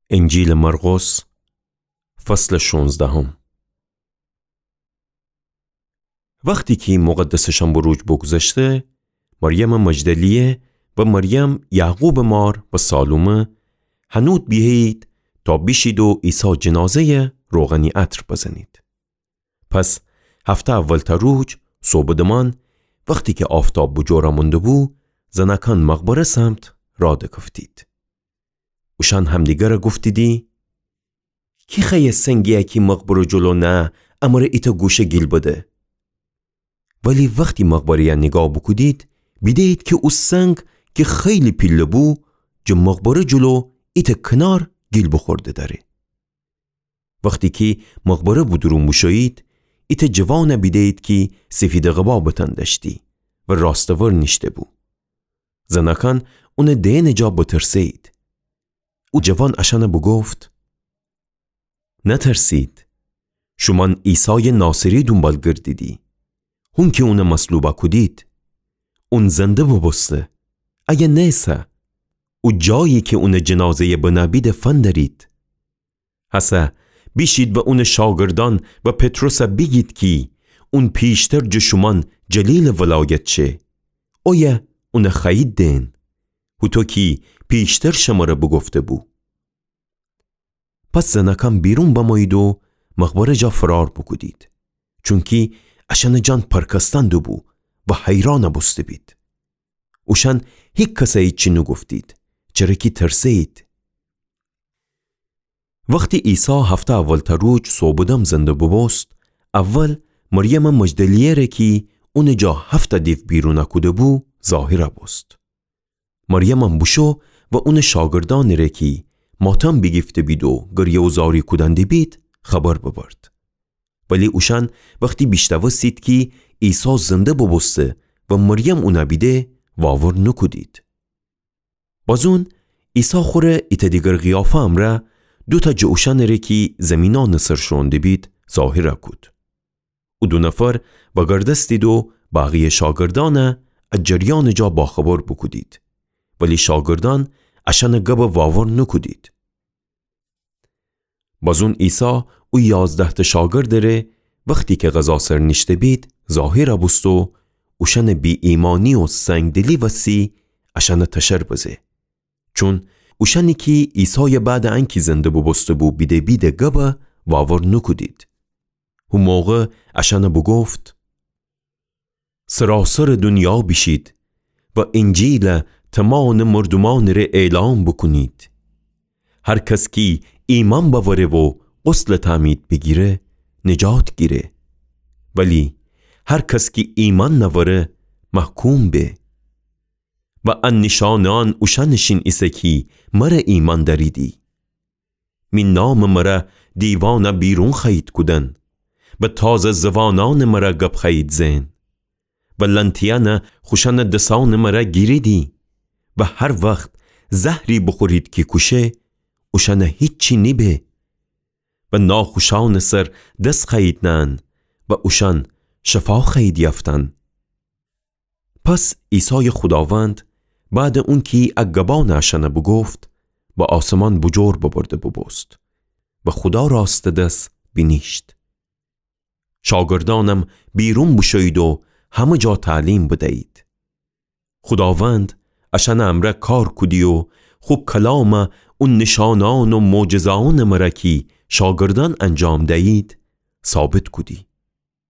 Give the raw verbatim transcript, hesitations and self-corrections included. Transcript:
انجیل مرقس فصل شانزدهم. وقتی که مقدس شنبه بگذشته، مریم مجدلیه و مریم یعقوب مار و سالومه هنود بیایید تا بشید و عیسی جنازه روغنی عطر بزنید. پس هفته اول تا روز صبح دمان وقتی که آفتاب بجورا مونده بو، زنکان مقبره سمت راده گفتید. اوشان همدیگر گفتیدی کی خیلی سنگیه که مقبره جلو نه امر ایتا گوشه گیل بده. ولی وقتی مقبره نگاه بکدید بیدید که او سنگ که خیلی پیله بو جو مقبره جلو ایتا کنار گیل بخورده داره. وقتی که مقبره بودرون بشوید ایتا جوان بیدید که سفید غبا بتن داشتی و راستور نشته بو. زنکان اون دین جا بترسید. او جوان اشانه بگفت نترسید، شما عیسی ناصری دنبال گردیدی. اون که اون مصلوبه کدید اون زنده ببسته. اگه نیسه او جایی که اون جنازه بنابید فن دارید. حسه بیشید و اون شاگردان و پتروس بگید که اون پیشتر جو شمان جلیل ولایت چه اویه اون خیید دین و تو کی پیشتر شماره بگفته بو. پس زنکان بیرون بمایید و مقبره جا فرار بکدید، چونکی اشان جان پرکستند بو و حیران بسته بید. اوشان هیچ کسی چی نگفتید چرا که ترسید. وقتی عیسی هفته اول تا روز صبحدم زنده ببست، اول مریم مجدلیه ره که اون جا هفته دیو بیرون کده بو ظاهره بست. مریم بشو و اون شاگردان ره که ماتم بگفته بید و گریه و زاری کدنده بید خبر ببرد. ولی اوشان وقتی بیشتر سید که عیسی زنده ببسته و مریم اون بیده واور نکدید. بازون عیسی خوره ایتا دیگر غیافه امره دو تا جوشن ره که زمینان نصر شونده بید ظاهره کد. او دو نفر بگردستید و باقی شاگردان اجریان جا باخبر بکدید، ولی شاگردان اشان گب واور نکدید. بازون عیسی او یازده تا شاگرد ره وقتی که غذا سر نشته بید ظاهره بست و اوشن بی ایمانی و سنگدلی وسی اشان تشر بزه، چون اوشنی که عیسی بعد انکی زنده ببسته بو بیده بیده گبه واور نکدید. او موقع اشان بگفت سراسر دنیا بشید و انجیل تمام مردمان ره اعلام بکنید. هر کس کی ایمان باوره و غسل تعمید بگیره نجات گیره، ولی هر کس کی ایمان نواره محکوم به. و ان نشانان اوشنشین ایسه کی مره ایمان داریدی. من نام مره دیوان بیرون خید کدن و تازه زوانان مره گب خید زین و لنتیان خوشن دسان مره گیریدی و هر وقت زهری بخورید که کشه اوشن هیچی نیبه و ناخوشان سر دست خید نن و اوشن شفا خید یفتن. پس عیسی خداوند بعد اون که اگبان اشانه بگفت و آسمان بجور ببرده ببست و خدا راست دست بینیشت. شاگردانم بیرون بشوید و همه جا تعلیم بدهید. خداوند اشانه امره کار کدی و خوب کلام اون نشانان و معجزان مرکی شاگردان انجام دهید ثابت کدی.